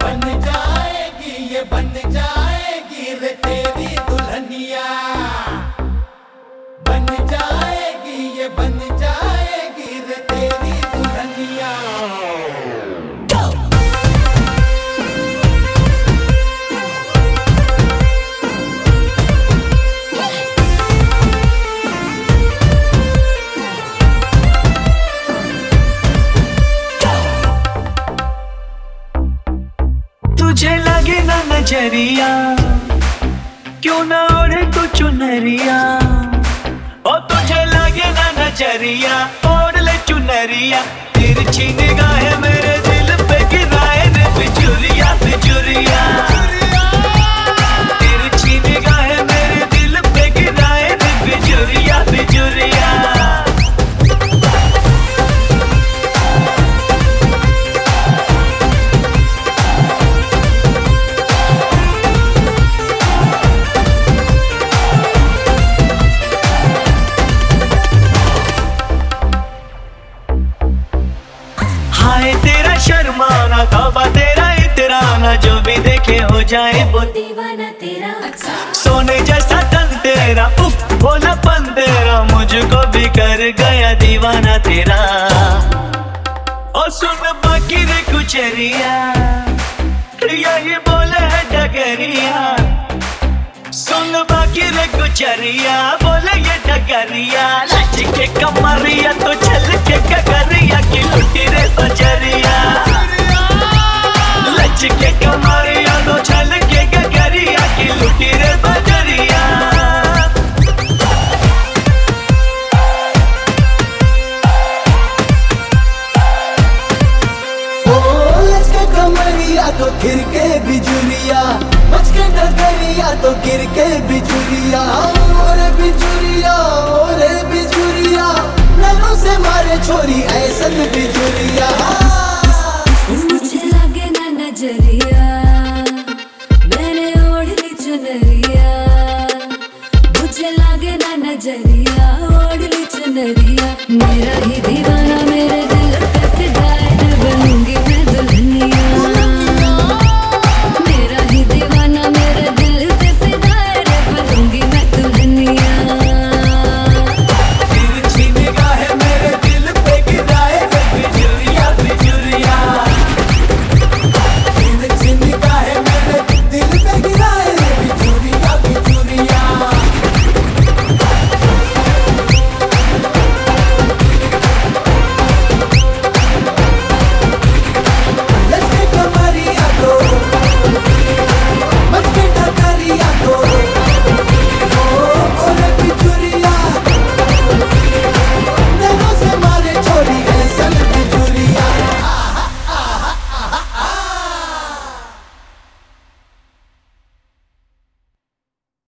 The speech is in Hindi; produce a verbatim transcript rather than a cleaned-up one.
बन जाएगी ये बन जाएगी रे तेरी दुल्हनिया, बन जाएगी ये बन जाएगी रे तेरी दुल्हनिया। तुझे लगे ना नजरिया, क्यों ना ओढ़े तू चुनरिया। ओ तुझे लगे ना नजरिया, ओढ़ ले चुनरिया। तिरछी निगाहें मेरे दिल पे गिराए रे बिजुरिया बिजुरिया। तिरछी निगाहें मेरे दिल पे गिराए रे बिजुरिया बिजुरिया। हाय तेरा शर्माना, तौबा तेरा इतराना, जो भी देखे हो जाए वो दीवाना तेरा। सोने जैसा तन तेरा, उफ बोला पन तेरा, मुझको भी कर गया दीवाना तेरा। और सुन बाकी रे कुचरिया, यही बोले है डगरिया। सुन बाकी रे कुचरिया, बोले ये डगरिया। लच के कमरिया तो चल के कगरिया की लुटी रे बजरिया। लच के कमरिया तो चल के कगरिया की लुटी रे बजरिया। कमरिया तो गिर के बिजुरिया, बच के डगरिया तो गिर के बिजुरिया। ओरे बिजुरिया ओरे बिजुरिया, नैनों से मारे छोरी ऐसन बिजुरिया। मुझे लगे ना नजरिया, मैंने ओढ़ ली चुनरिया। मुझे लगे ना नजरिया, ओढ़ ली चुनरिया। मेरा